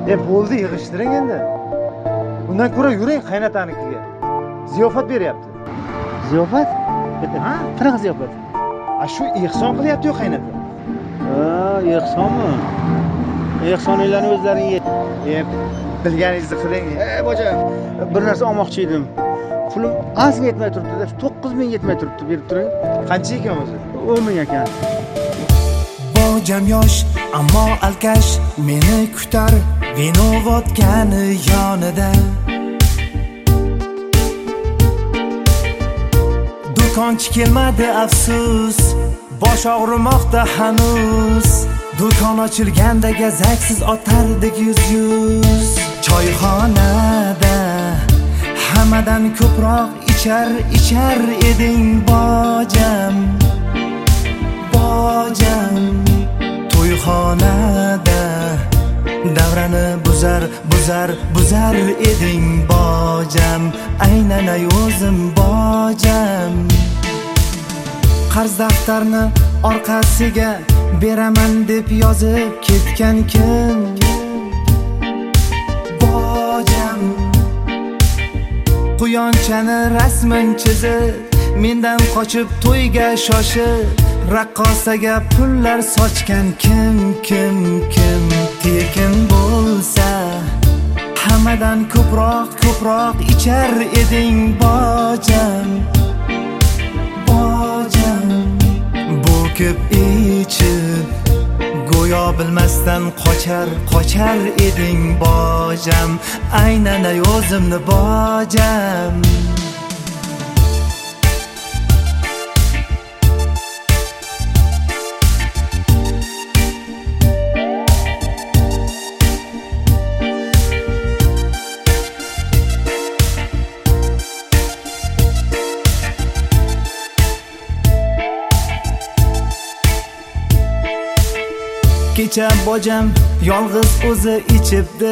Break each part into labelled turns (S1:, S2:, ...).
S1: Bo'ldi, yig'ishtiring endi. Undan ko'ra yuring qaynotanikiga. Ziyofat beryapti.
S2: Ziyofat?
S1: Ha?
S2: Qanaqa ziyofat?
S1: Shu ehson qilyapti-yu qaynota.
S2: Ehsonmi? Ehsoninglarni o'zlaring ye.
S1: Bilganingizni qiling.
S2: Boja, bir narsa olmoqchi edim. Pulim ozgina yetmay turibdi-da, 9000 yetmay turibdi, berib turing.
S1: Qancha ekan o'zi?
S2: 10,000 ekan.
S3: Bojam yosh, ammo alkash, meni kutar vino vodkani yonida. Do'konchi kelmadi afsus, bosh og'rimoqda hanuz. Do'kon ochilganda gazaksiz otardik yuz. Choyxonada hammadan ko'proq ichar eding bojam. To'yxonada davrani buzar eding bojam. Aynan o'zim bojam. Qarz daftarni orqasiga beraman deb yozib ketgan kim? Bojam. Quyonchani rasmin chizib, mendan qochib to'yga shoshib, raqqosaga pullar sochgan kim? Tekin bo'lsa hammadan ko'proq ichar eding bojam. Bu ko'p ichib go'yo bilmasdan qochar eding bojam. Aynan o'zimni bojam. Kecha bojam yolg'iz o'zi ichibdi.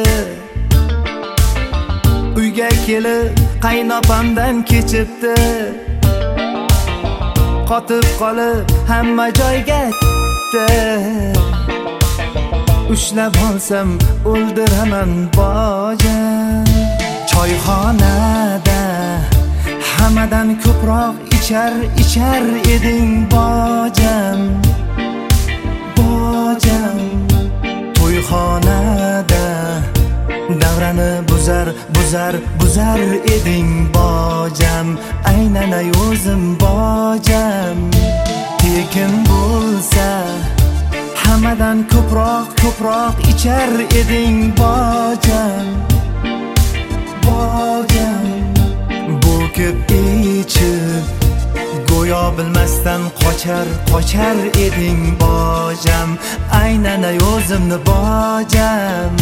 S3: Uyga kelib qaynopamdan kechibdi. Qotib qolib hamma joyga ketdi. Ushlab olsam o'ldiraman bojam. Choyxonada hammadan ko'proq ichar eding bojam. To'yxonada davrani buzar eding bojam. Aynan o'zim bojam. Tekin bo'lsa hammadan ko'proq ichar eding bojam. Bu ko'p ichib go'yo bilmasdan qochar eding bojam. Aynan o'zimni bojam.